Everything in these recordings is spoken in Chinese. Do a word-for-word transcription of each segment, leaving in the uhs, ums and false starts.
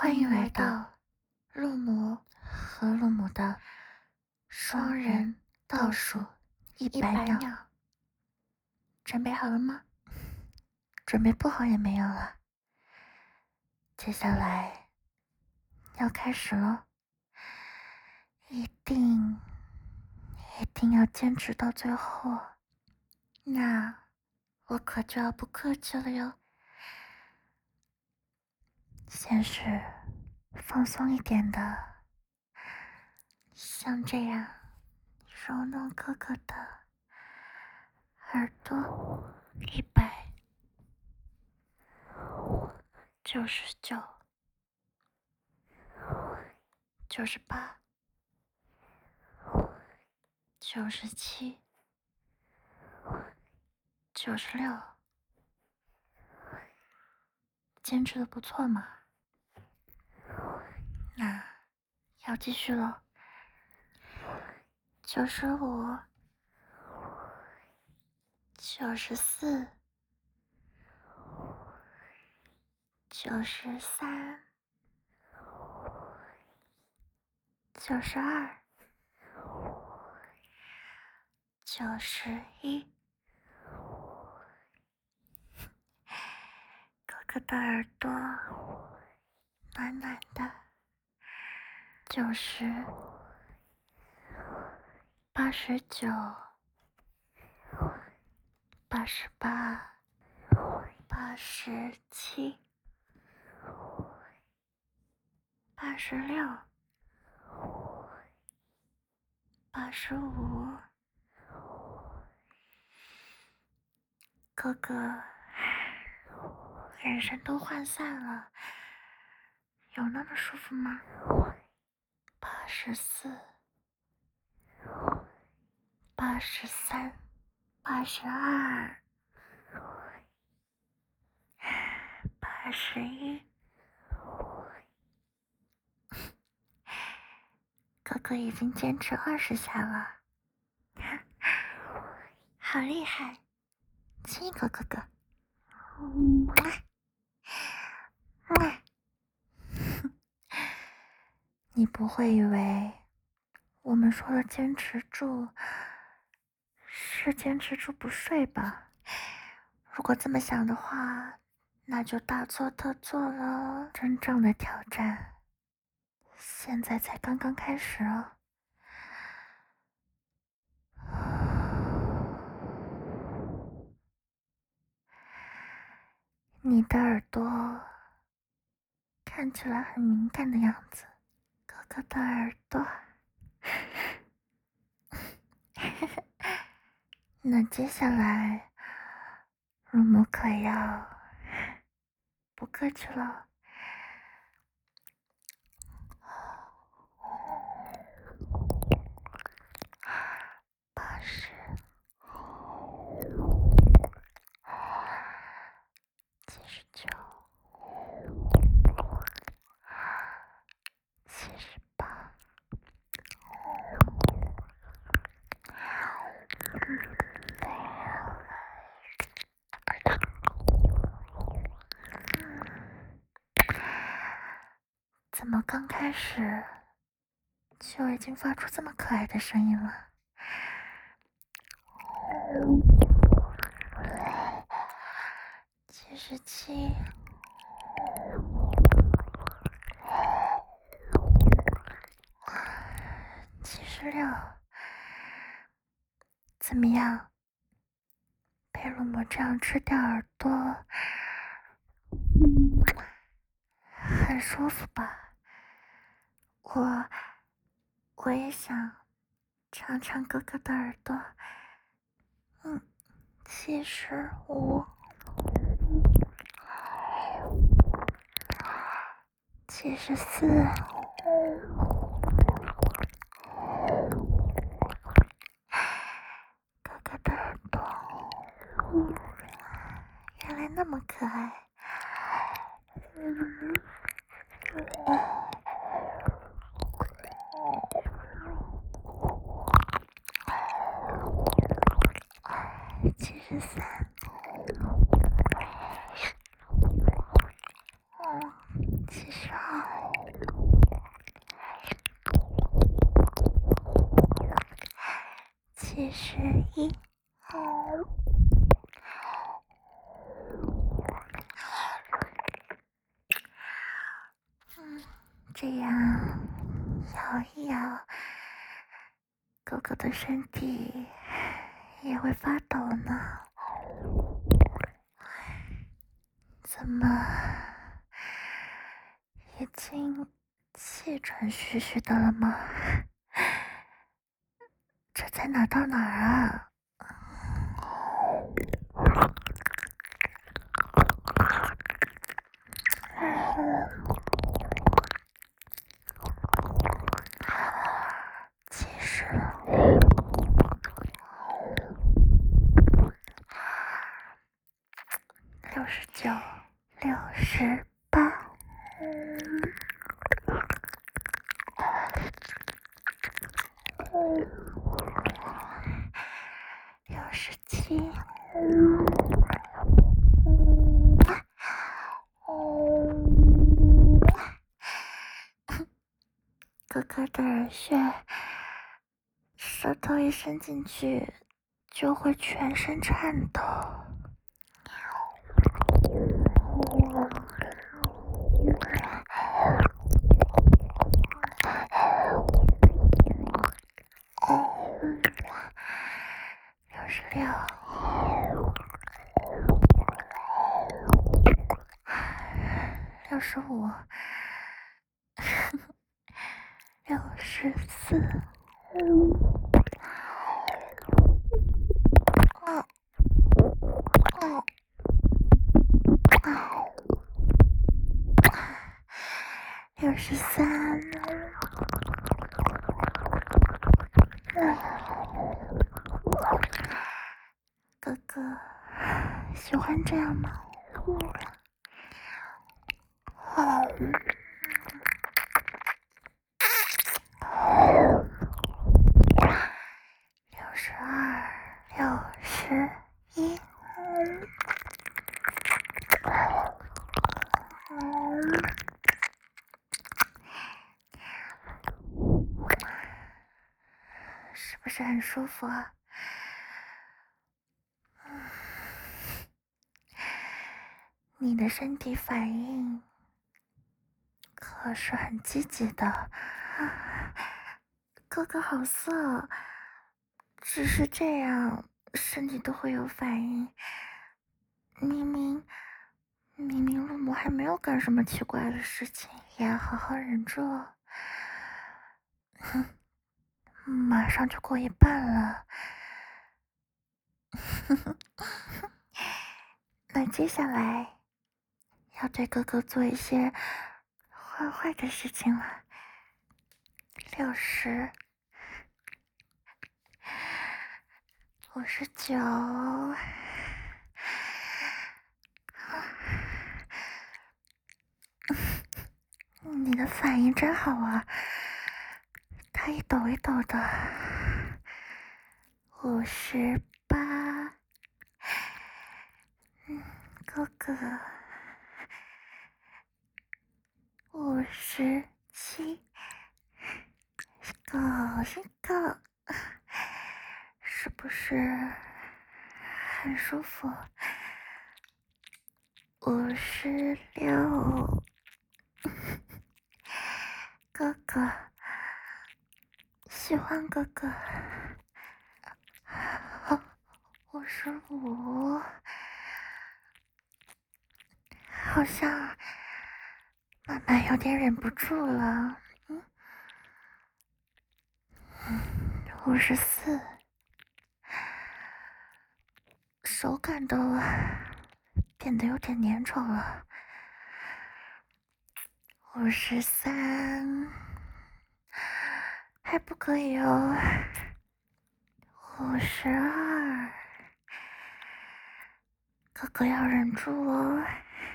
欢迎来到陆母和陆母的双人倒数一百秒，准备好了吗？准备不好也没有了。接下来要开始了，一定一定要坚持到最后，那我可就要不客气了哟。先是放松一点的，像这样揉弄哥哥的耳朵，一百九十九，九十八，九十七，九十六，坚持的不错嘛。那要继续了。九十五，九十四，九十三，九十二，九十一。哥哥的耳朵暖暖的。九十，八十九，八十八，八十七，八十六，八十五。哥哥眼神都涣散了，有那么舒服吗？八十四，八十三，八十二，八十一。哥哥已经坚持二十下了，好厉害！亲一口哥哥。你不会以为我们说的坚持住是坚持住不睡吧？如果这么想的话，那就大错特错了。真正的挑战现在才刚刚开始哦。你的耳朵看起来很敏感的样子，哥哥的耳朵。那接下来，陆母可要不客气了。八十，七十九，七十八，怎么刚开始就已经发出这么可爱的声音了？七十七，七十六，怎么样？被陆母这样吃掉耳朵，很舒服吧？我我也想尝尝哥哥的耳朵。嗯，七十五，七十四，哥哥的耳朵原来那么可爱。七十三，七十二， 十一。嗯，这样摇一摇，狗狗的身体也会发抖呢。怎么已经气喘吁吁的了吗？这才哪到哪儿啊？七十了，六十九，六十八，六十七。哥哥的耳穴，舌头一伸进去，就会全身颤抖。六十六，六十五，六十四。哦哦哦，六十三。哥哥喜欢这样吗？好。六十二，六十一。是不是很舒服啊？你的身体反应可是很积极的。哥哥好色，只是这样身体都会有反应。明明明明陆母还没有干什么奇怪的事情，也要好好忍住。哼，马上就过一半了。那接下来要对哥哥做一些坏坏的事情了。六十，五十九，你的反应真好啊，他一抖一抖的。五十八，嗯，哥哥。五十七，够一够，是不是很舒服？五十六，哥哥喜欢哥哥。好，五十五，好像妈妈有点忍不住了。嗯，五十四，手感都变得有点粘稠了。五十三，还不可以哦。五十二，哥哥要忍住哦。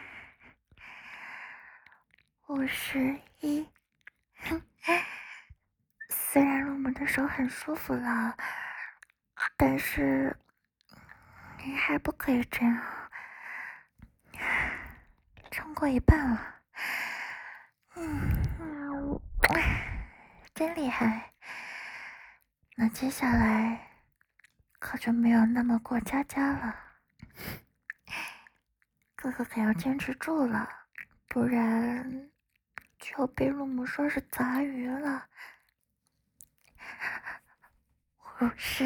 五十一，虽然陆母的手很舒服了，但是你还不可以这样，超过一半了。嗯，真厉害。那接下来可就没有那么过家家了。哥哥可要坚持住了，不然就被陆母说是杂鱼了。五十，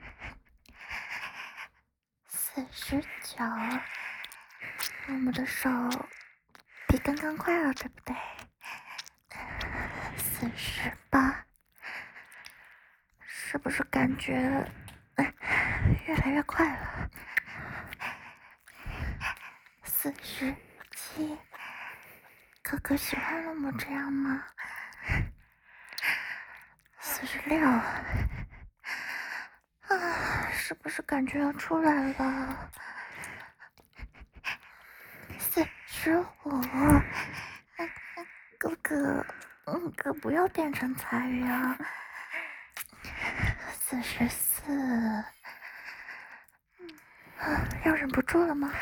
四十九，陆母的手比刚刚快了，对不对？四十八，是不是感觉越来越快了？四十七，哥哥喜欢陆母这样吗？四十六，啊，是不是感觉要出来了？四十五，哥哥，嗯，可不要变成杂鱼啊！四十四，要忍不住了吗？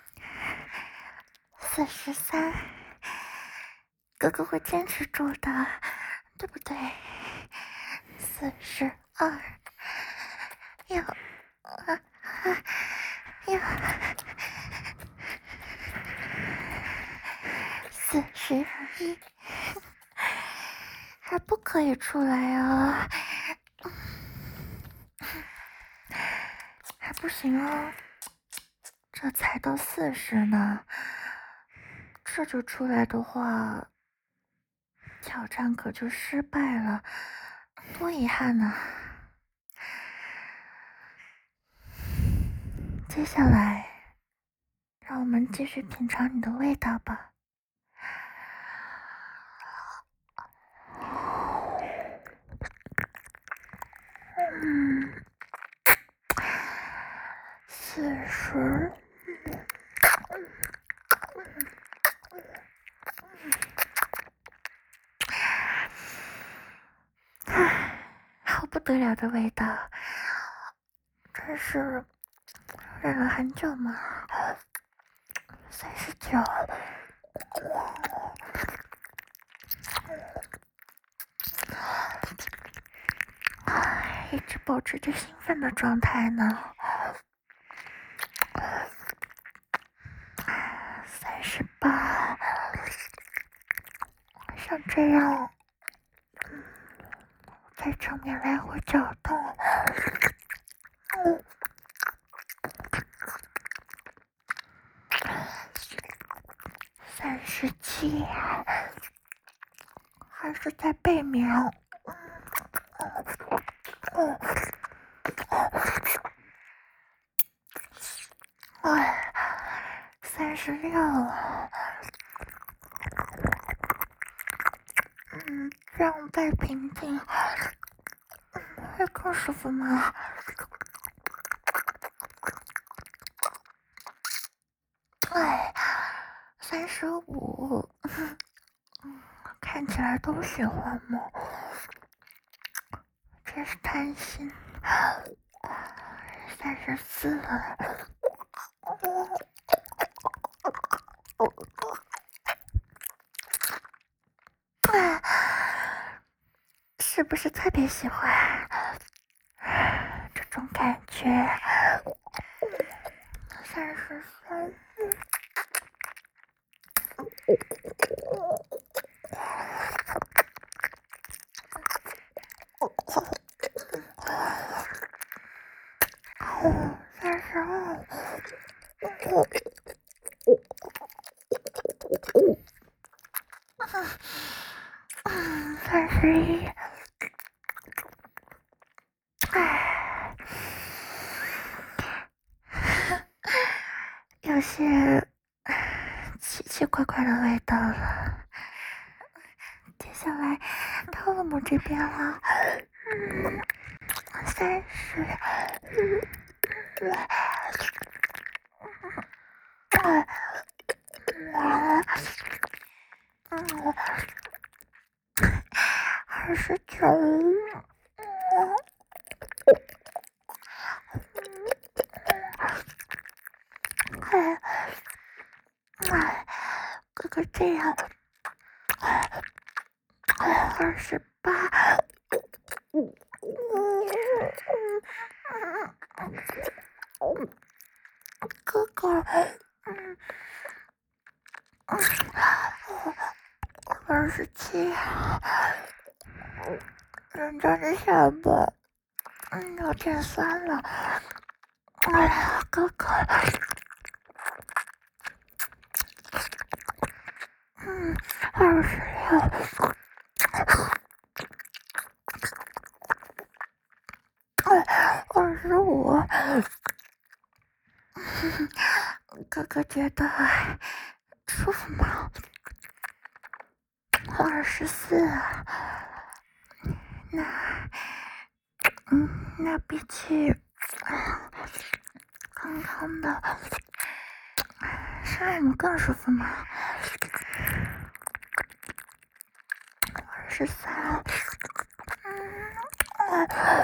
四十三，哥哥会坚持住的，对不对？四十二，要，啊啊，要，四十一，还不可以出来啊！还不行哦，这才到四十呢，这就出来的话，挑战可就失败了，多遗憾呢。接下来，让我们继续品尝你的味道吧。嗯，四十。好不得了的味道，真是忍了很久嘛。三十九，一直保持着兴奋的状态呢。三十八，像这样，在正面来回搅动。嗯，三十七，还是在背面。嗯，哎，三十六，嗯，这样再平静，会更舒服吗？哎，三十五，嗯，看起来都喜欢吗？真是贪心。三十四，是不是特别喜欢这种感觉？三十三，三十二，三十一，哎，有些奇奇怪怪的味道了。接下来到了我这边了，嗯，三十，嗯，嗯，二十九，哎，哎，哥哥这样，二十八，嗯， 哥哥，嗯，二十七，人家的下巴，嗯，有点酸了。哎呀，哥哥，嗯，二十六，哎，二十五，哥哥觉得舒服吗？二十四，那，嗯，那比起刚刚的，是让我们更舒服吗？二十三，嗯，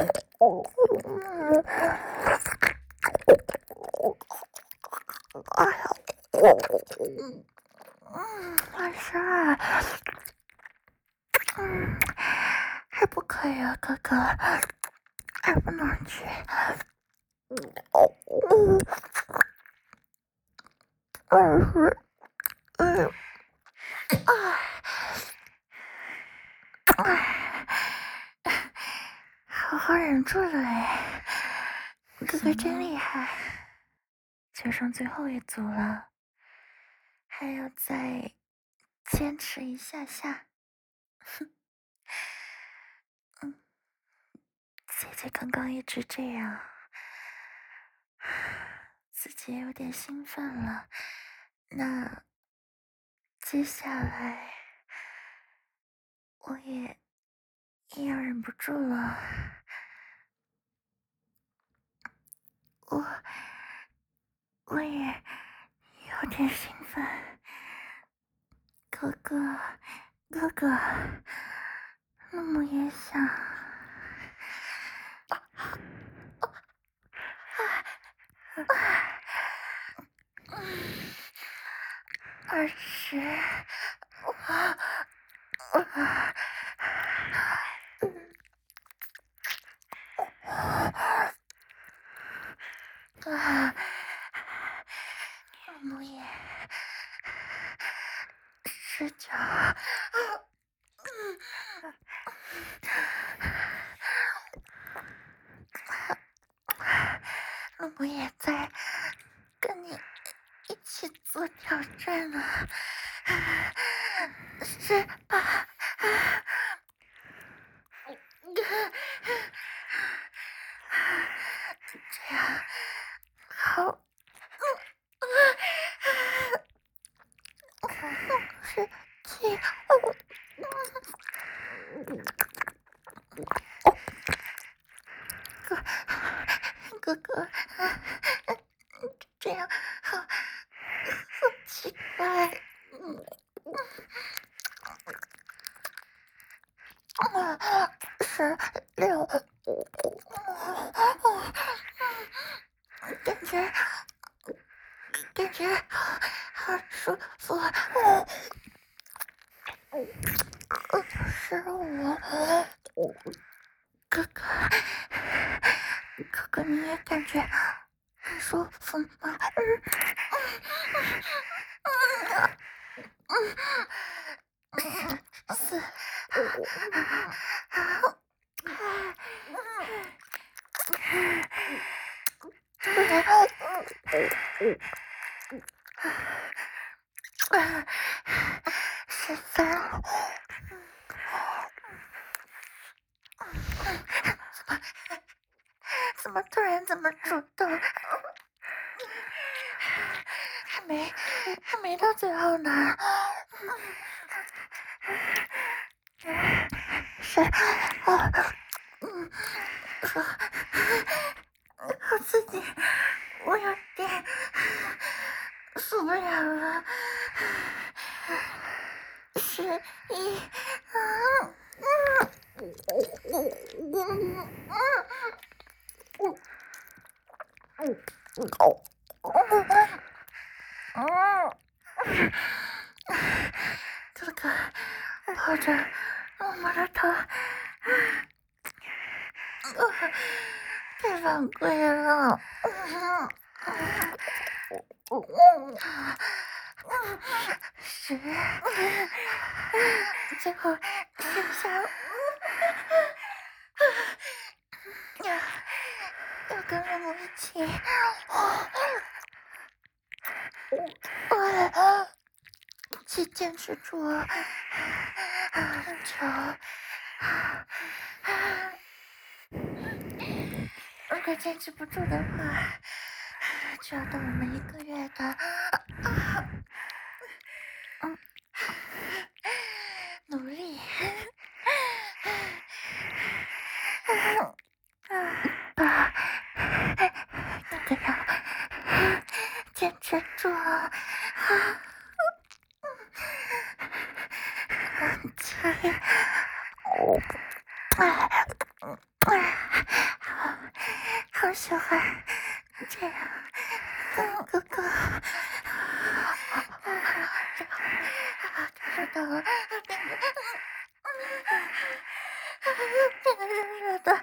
哎呀，嗯，二十二，嗯，还不可以啊，哥哥，还不能去。嗯，二十，嗯，啊，好好忍住了哎，哥哥真厉害。就剩最后一组了，还要再坚持一下下。嗯，姐姐刚刚一直这样，自己也有点兴奋了。那接下来我也也要忍不住了。我我也有点兴奋。哥哥，哥哥，那么也想。二十，啊啊！啊！母爷，十九，陆母也在跟你一起做挑战呢。十八，这样好。十七，哥哥哥，这样好好奇怪。十六，感觉感觉好舒服。十五，哥哥，哥哥你也感觉很舒服吗？四，十三，怎么突然这么主动？还没还没到最后呢。是，哦，嗯，好，好刺激，我有点受不了了。十一，嗯嗯嗯嗯嗯嗯哦哦，哥哥抱着我们的头。 太犯规了。十，最后剩下，要跟着我一起，我一起坚持住，求。如果坚持不住的话，就要到我们一个月的嗯努力。爸，哥哥要坚持住啊！七，好，好喜欢这样跟哥哥。看到了，变得变得热热的。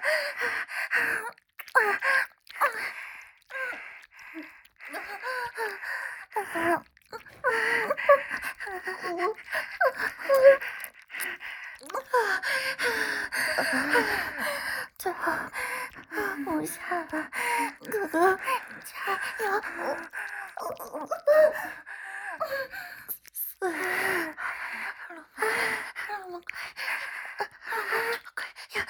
最后无下了，哥哥加油！四，二龙快，二龙快，二龙快呀！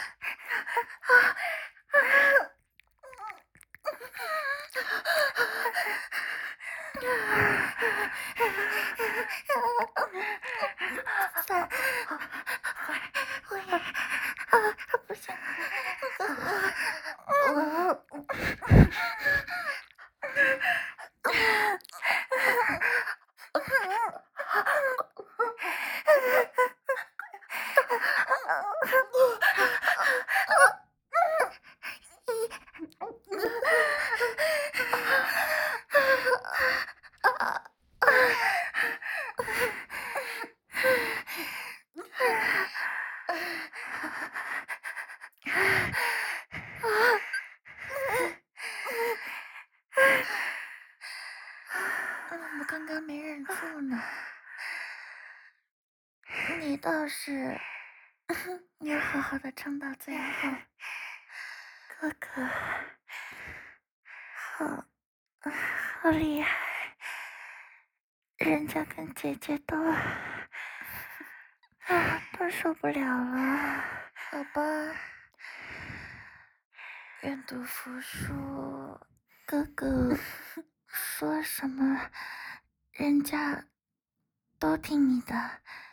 三，我也啊，不行，我刚刚没忍住呢，你倒是要好好的撑到最后，哥哥，好，好厉害，人家跟姐姐都啊都受不了了，好吧，愿赌服输，哥哥说什么，人家都听你的。